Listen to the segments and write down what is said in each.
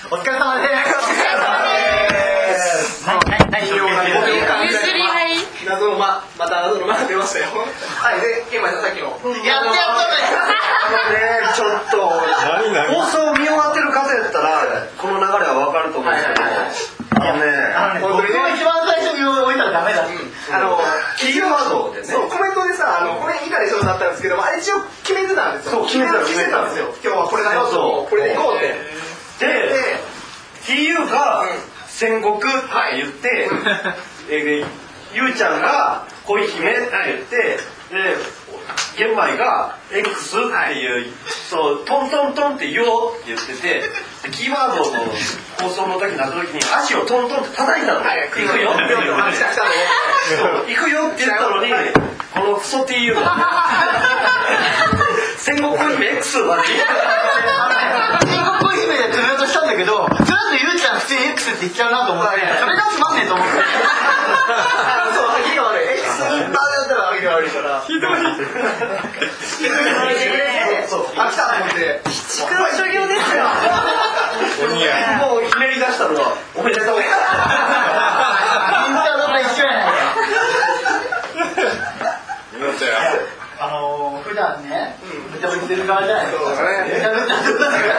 お疲れ様です。 謎のまた謎の間が出ましたよ。はい、で、今さっきのやってちょっと放送見終わってる方やったらこの流れは分かると思うんですけど、 僕も一番最初に置いたらダメだ。 キーワードでね、 そうコメントでさ、これ以下でしょだったんですけども、あれ一応決めてたんですよ。決めてたんですよ。今日はこれだよと、これでいこうって。 で TU が戦国って言ってゆうちゃんが恋姫って言って、で玄米が X っていう、そうトントントンって言おうって言ってて、キーワードの放送の時になった時に足をトントンって叩いたの。行くよって言うのに、行くよって言ったのに、このクソ TU が戦国恋姫 X はって言った戦国恋姫で止めようとしたんだけど、その後ゆうちゃん普通に X って言っちゃうなと思って、それがつまんねえと思って。 そう、歯切りが悪い。X だったら歯切り悪いから。ひどい。そう、飽きたと思って。 力所業ですよ。もうひねり出したのはおめでとう。 インターネット一緒やないか。普段ね、めちゃめちゃ出る側じゃないですか。めちゃめちゃ出る側だから。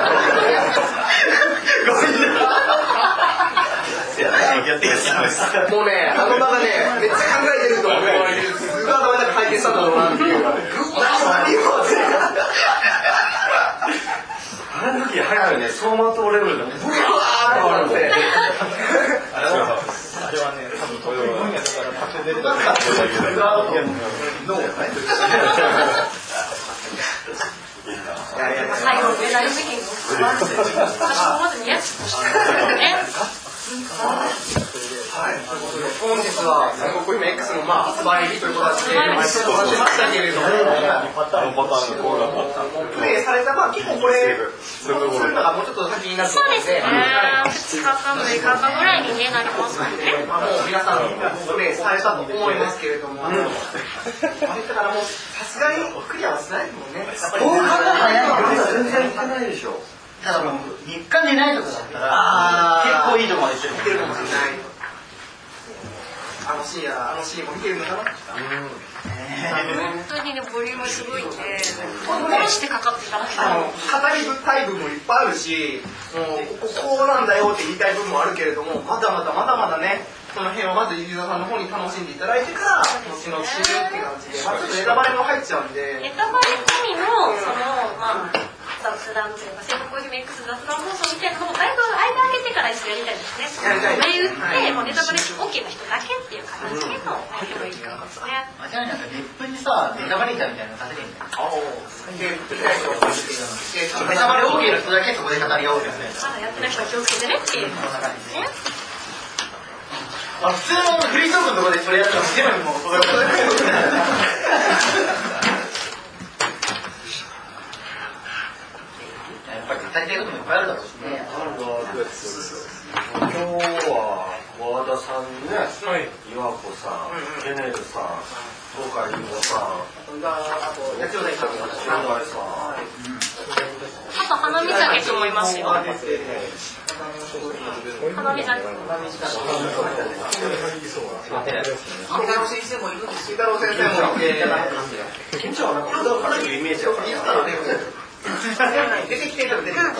もうね、あの場がね、めっちゃ考えてると思う。すごい頭の中回転したんだろうなっていう。 あの時早いね、走馬灯レベルでブワーッと変わるんで。あれはね、多分得意分野だからパッと出るだけだ。 最後メダル責任を私もまず宮地としてね。 はい、本日は戦国姫 X の発売日という形でお話しましたけれども、プレイされた結構これするのがもうちょっと先になると思うので、 2日か6日かぐらいになりますので、 もう皆さんプレイされたと思いますけれども、だからもうさすがにクリアはしないもんね。 全然いってないでしょ。ただもう3日寝ないとかだったら結構いいとこまでしてるかもしれない。あのシーンも見てるのかな。 本当にね、ボリュームすごいんで、どうしてかかってたのか。 語りたい部分もいっぱいあるし、もうこうなんだよって言いたい部分もあるけれども、まだまだね、その辺はまずユーザーさんの方に楽しんでいただいてから後々知るって感じで、ちょっとネタバレも入っちゃうんで。 ネタバレ込みの雑談というか、戦国姫 X 雑談放送みたいなのをだいぶ間空けてから一緒やりたいですね。銘打って、もうネタバレ OK な人だけっていう形での内容がいいかもですね。 間違いなくネットにさ、ネタバレーターみたいなのさせてんだよ。ネタバレ OK の人だけそこで語り合おうですね。 まだやってない人は気をつけてねっていう。そんな感じですね。 普通のフリートークのところでそれやったらゼロにも届く。やっぱり語りたいこともいっぱいあるだろうしね。 今日は和田さんね、岩子さん、ケネルさん、東海林檎さん、 あと八千代大さん、 あと花見酒と思いますよ。花見酒。 先生もいるんですよ。太郎先生もいて、 緊張はなんか普段からいうイメージは出てきてる出てきた。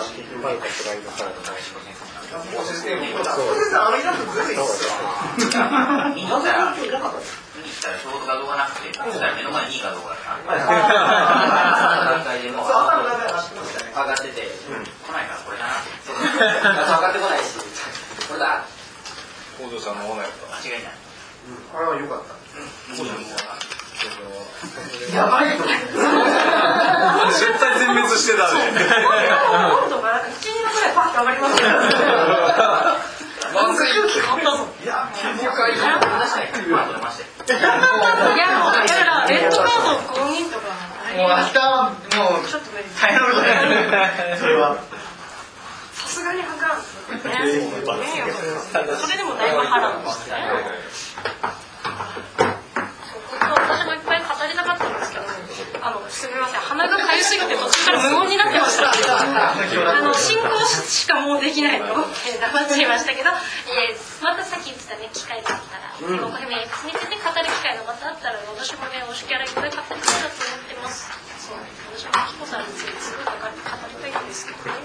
もう先生もあのイラストずるいっすよ。 見に行ったらちょうど画像がなくて、そしたら目の前にいい画像があった。段階でもう上がってて、来ないからこれだなって。画像上がってこないし、これだ。 北条さんのものやった。 間違いない。 あれは良かった。 やばいと思って。 絶対全滅してたね。 温度がなんか1、2度ぐらいパッと上がりますよ。 まずい。 空気変わったぞ。 いや、 了解。話したいから、出まして。 いや、もうだからレッドカード5人とか。 もう明日はもうちょっと無理。 大変なことになる。それは。 さすがに測らんですね。それでもだいぶ波乱ですね。私もいっぱい語りたかったんですけど、すみません、 鼻がかゆすぎて途中から無音になってましたけど進行しかもうできないと思って黙っちゃいましたけど、またさっき言ってたね機会があったら戦国姫 X について語る機会がまたあったら私もね推しキャラいっぱい買ってくれたと思ってます。そう私もキコさんについてすごい語りたいんですけどね。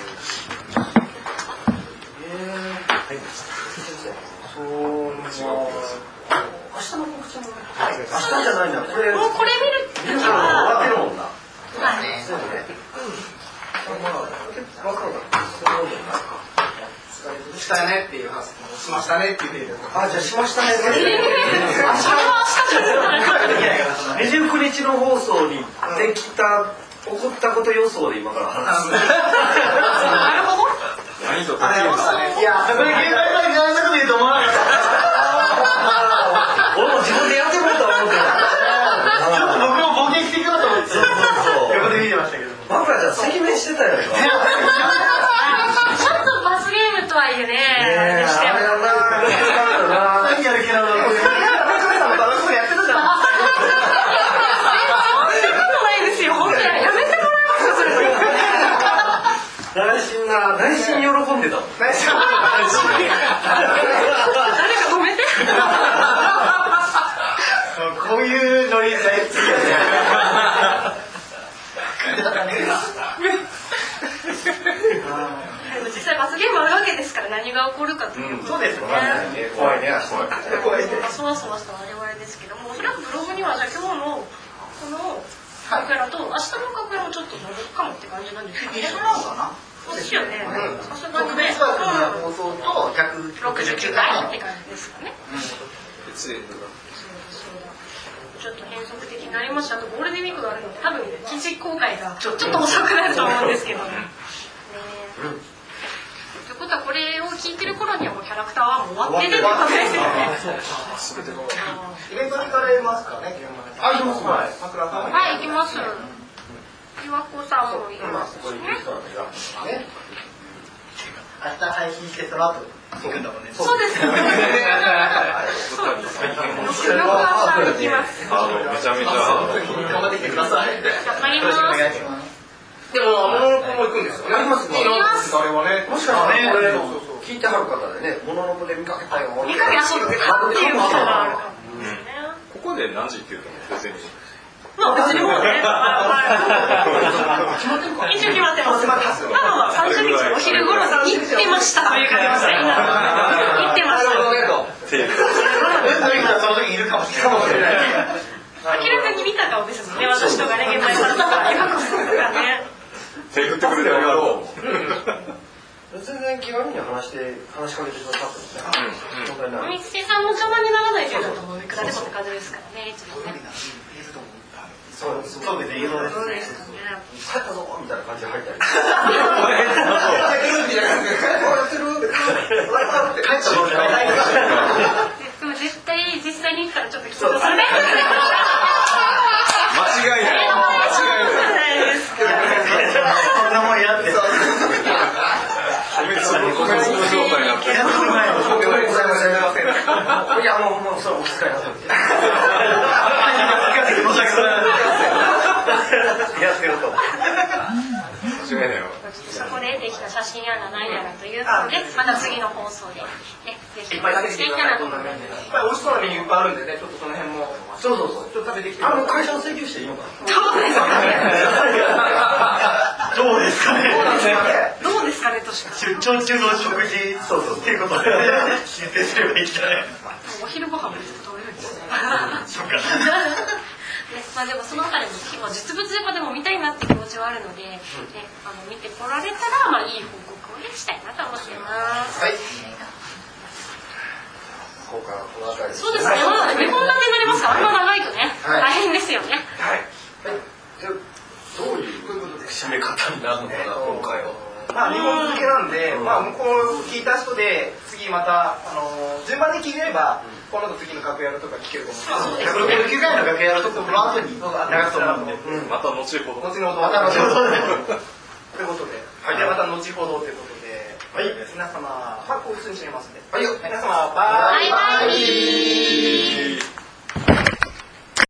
明日の告知も明日じゃないんだ。これもうこれ見るときは終わってるもんな。 はい。 そうね。 したよねっていう話しましたねって言ってる。 あ、じゃあしましたね。 それは明日じゃない。 29日の放送にできた起こったこと予想で今から話す。 なるほど。 何とかけるの？ いや、そこで芸能界にあんなこと言うと思わなかった。 俺も自分でやってくれと思ってちょっと僕もボケしていこうと思って横で見てましたけど。 バカじゃ赤面してたよ。 ちょっと罰ゲームとはいえね。 あれだな。 何やる気なの？ 中身さんも楽しそうにやってたじゃん。 ないですよ。本当にやめてもらえますかそれ。 内心喜んでたもん。 内心誰か止めて。 こういうノリ大好きだね。 実際罰ゲームあるわけですから何が起こるかということですね。 怖いね。 そわそわした我々ですけども、おそらくブログにはじゃあ今日のこのカクラと明日のカクラもちょっと載るかもって感じなんですけど。そうですよね。さすがにね。 放送と 169回って感じですかね。ちょっと変則的になりました。あとゴールデンウィークがあるので多分記事公開がちょっと遅くなると思うんですけどね。ということはこれを聞いてる頃にはもうキャラクターはもう終わってるってことですよね。 イベントに行かれますかね、現場で。 あ、行きます。 はい、行きます。岩子さんもいますしね。 明日配信してその後行くんだもんね。 そうですね。そうですね。岩子さん行きます。 めちゃめちゃ頑張ってきてください。 頑張ります。 お願いします。 でも、モノノコも行くんですよね。 行きますね。 あれはね。 もしかしたらこれ聞いてはる方でね、モノノコで見かけたよ。 見かけたそうっていうことがあるかもしれないですね。 ここで何時って言うと別にまあ別にもうね、一応決まってます。まあ30日お昼頃に行ってましたという感じですね。行ってました。 その時いるかもしれない。 明らかに見た顔ですもんね。私とかね、現場にされたから岩子さんとかね。 手振ってくれてありがとう。 全然気軽に話しかけてくださったんですね。 お店さんの邪魔にならない程度だと思う。いくらでもって感じですからね、いつもね。 そうですね、映像ですね。 帰ったぞみたいな感じで入ったり。 でも絶対実際に行ったらちょっときついですね。 間違いない。 そんなもんやって。 米粒の状態になって。 いやもうそれお気遣いなさい。やってると。 間違いないよ。 そこでできた写真やら何やらというので、また次の放送で、ね、ぜひお伝えしていただと思います。 いっぱい美味しそうなメニューいっぱいあるんでね、ちょっとその辺も。 そう。 ちょっと食べてきて。 会社の請求していいのかな。 どうですかね。 どうですかねとしか。 出張中の食事っていうことで申請すればいいんじゃない。 お昼ご飯も食べるんですね。 そうか。 まあでもその他にも結構実物でも見たいなって気持ちはあるので、ね、見てこられたらまあいい報告をねしたいなと思ってます。 はい。 ここからこの辺り。 そうですね。まあ2本立てになりますから、あんま長いとね、大変ですよね。 はい。どういう締め方になるのかな今回は。 まあ2本続けなんで、まあ向こう聞いた人で次また順番に聞いてれば。この後次の楽屋のとか聞けると思うんですけど、 169回の楽屋のところの後に流すと思うんで、 また後ほど。 後ほど。また後ほど。ということで、じゃあまた後ほどということで、皆様、こう普通にしてみますんで。皆様、バイバイ。